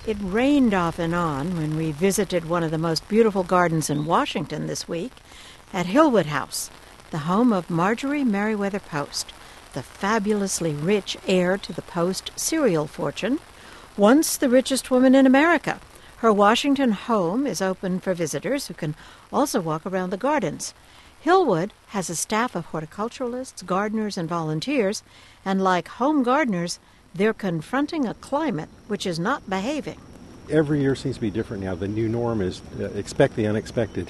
It rained off and on when we visited one of the most beautiful gardens in Washington this week at Hillwood House, the home of Marjorie Merriweather Post, the fabulously rich heir to the Post cereal fortune, once the richest woman in America. Her Washington home is open for visitors who can also walk around the gardens. Hillwood has a staff of horticulturalists, gardeners, and volunteers, and like home gardeners, they're confronting a climate which is not behaving. Every year seems to be different now. The new norm is expect the unexpected.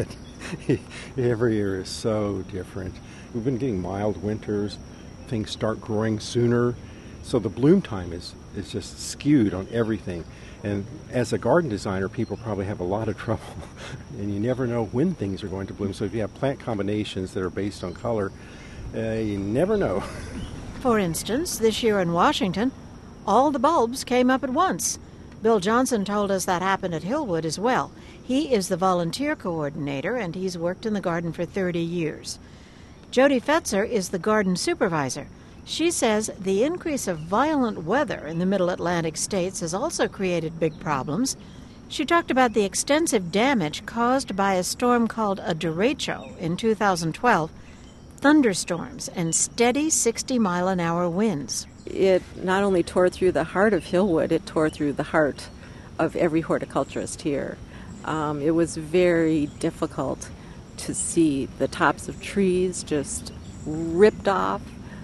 Every year is so different. We've been getting mild winters. Things start growing sooner. So the bloom time is just skewed on everything. And as a garden designer, people probably have a lot of trouble. And you never know when things are going to bloom. So if you have plant combinations that are based on color, you never know. For instance, this year in Washington, all the bulbs came up at once. Bill Johnson told us that happened at Hillwood as well. He is the volunteer coordinator, and he's worked in the garden for 30 years. Jody Fetzer is the garden supervisor. She says the increase of violent weather in the Middle Atlantic states has also created big problems. She talked about the extensive damage caused by a storm called a derecho in 2012, thunderstorms and steady 60-mile-an-hour winds. It not only tore through the heart of Hillwood, it tore through the heart of every horticulturist here. It was very difficult to see the tops of trees just ripped off,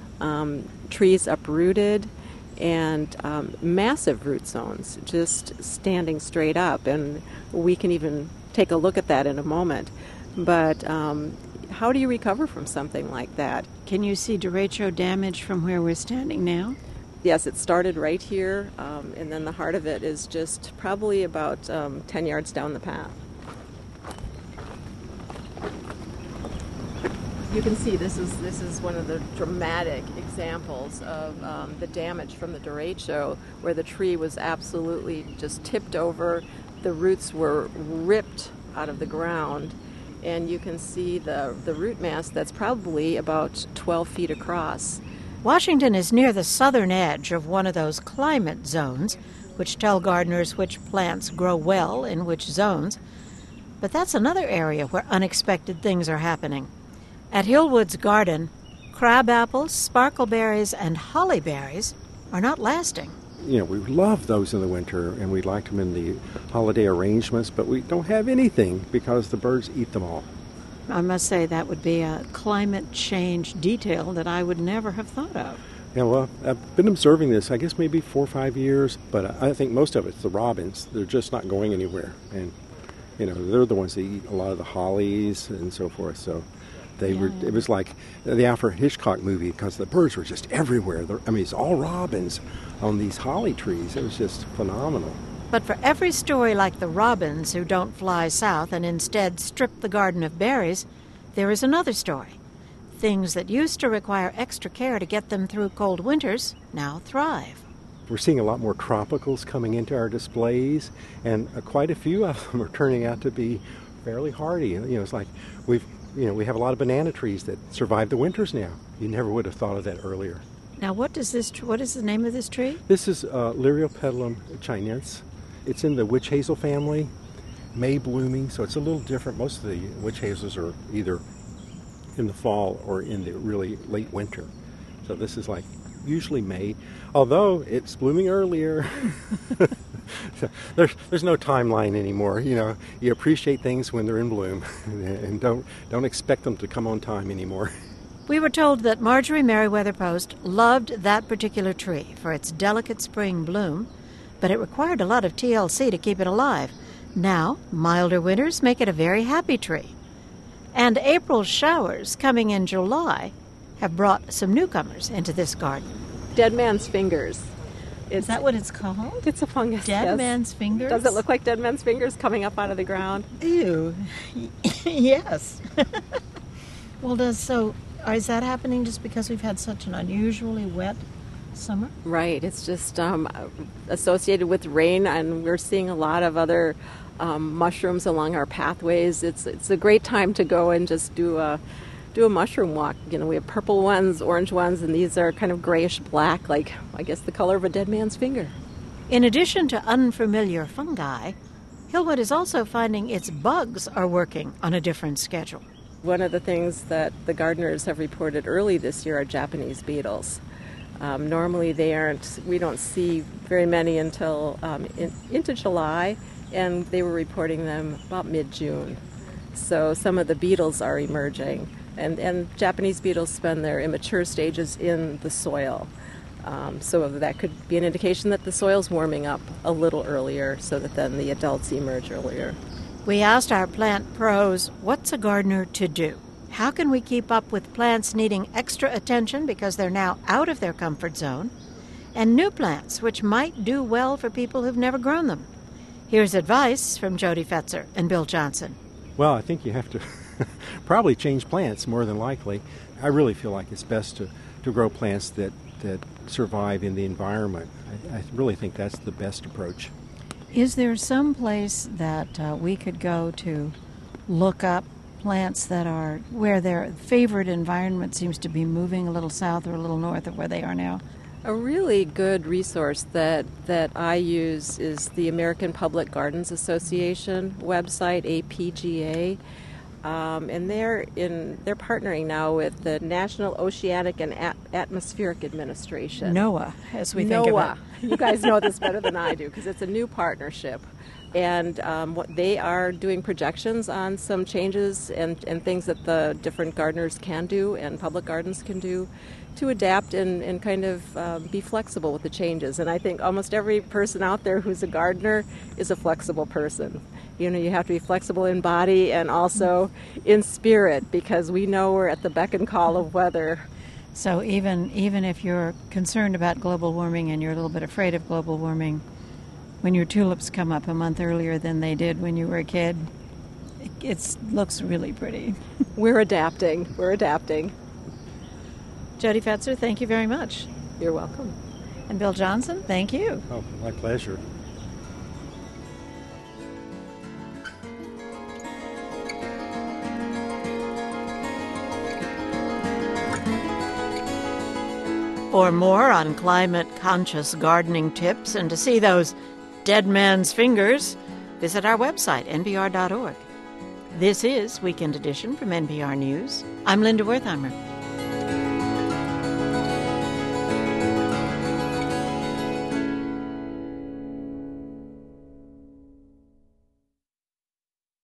trees uprooted, and massive root zones just standing straight up. And we can even take a look at that in a moment. But how do you recover from something like that? Can you see derecho damage from where we're standing now? Yes, it started right here, and then the heart of it is just probably about 10 yards down the path. You can see this is one of the dramatic examples of the damage from the derecho, where the tree was absolutely just tipped over, the roots were ripped out of the ground, and you can see the root mass that's probably about 12 feet across. Washington is near the southern edge of one of those climate zones, which tell gardeners which plants grow well in which zones. But that's another area where unexpected things are happening. At Hillwood's garden, crabapples, sparkleberries, and hollyberries are not lasting. We love those in the winter, and we like them in the holiday arrangements, but we don't have anything because the birds eat them all. I must say that would be a climate change detail that I would never have thought of. Yeah, well, I've been observing this, I guess maybe 4 or 5 years, but I think most of it's the robins. They're just not going anywhere, and they're the ones that eat a lot of the hollies and so forth. So it was like the Alfred Hitchcock movie because the birds were just everywhere. It's all robins on these holly trees. It was just phenomenal. But for every story like the robins who don't fly south and instead strip the garden of berries, there is another story. Things that used to require extra care to get them through cold winters now thrive. We're seeing a lot more tropicals coming into our displays, and quite a few of them are turning out to be fairly hardy. It's like we have a lot of banana trees that survive the winters now. You never would have thought of that earlier. Now, what is the name of this tree? This is Liriopetalum chinense. It's in the witch hazel family, May blooming, so it's a little different. Most of the witch hazels are either in the fall or in the really late winter. So this is like usually May, although it's blooming earlier. So there's no timeline anymore. You appreciate things when they're in bloom, and don't expect them to come on time anymore. We were told that Marjorie Merriweather Post loved that particular tree for its delicate spring bloom, but it required a lot of TLC to keep it alive. Now, milder winters make it a very happy tree. And April showers coming in July have brought some newcomers into this garden. Dead man's fingers. Is that what it's called? It's a fungus. Dead man's fingers? Does it look like dead man's fingers coming up out of the ground? Ew. Yes. Well, is that happening just because we've had such an unusually wet summer? Right. It's just associated with rain, and we're seeing a lot of other mushrooms along our pathways. It's a great time to go and just do a mushroom walk. We have purple ones, orange ones, and these are kind of grayish black, like I guess the color of a dead man's finger. In addition to unfamiliar fungi, Hillwood is also finding its bugs are working on a different schedule. One of the things that the gardeners have reported early this year are Japanese beetles. Normally we don't see very many until into July, and they were reporting them about mid-June. So some of the beetles are emerging, and Japanese beetles spend their immature stages in the soil. So that could be an indication that the soil's warming up a little earlier so that then the adults emerge earlier. We asked our plant pros, what's a gardener to do? How can we keep up with plants needing extra attention because they're now out of their comfort zone, and new plants which might do well for people who've never grown them? Here's advice from Jody Fetzer and Bill Johnson. Well, I think you have to probably change plants more than likely. I really feel like it's best to grow plants that survive in the environment. I really think that's the best approach. Is there some place that we could go to look up plants that are where their favorite environment seems to be moving a little south or a little north of where they are now? A really good resource that I use is the American Public Gardens Association website, APGA. And they're partnering now with the National Oceanic and Atmospheric Administration. NOAA, as we think of it. You guys know this better than I do because it's a new partnership. And what they are doing projections on some changes and things that the different gardeners can do and public gardens can do to adapt and kind of be flexible with the changes. And I think almost every person out there who's a gardener is a flexible person. You know, you have to be flexible in body and also in spirit because we know we're at the beck and call of weather. So even if you're concerned about global warming and you're a little bit afraid of global warming, when your tulips come up a month earlier than they did when you were a kid, it looks really pretty. We're adapting. Jody Fetzer, thank you very much. You're welcome. And Bill Johnson, thank you. Oh, my pleasure. For more on climate-conscious gardening tips and to see those dead man's fingers, visit our website, npr.org. This is Weekend Edition from NPR News. I'm Linda Wertheimer.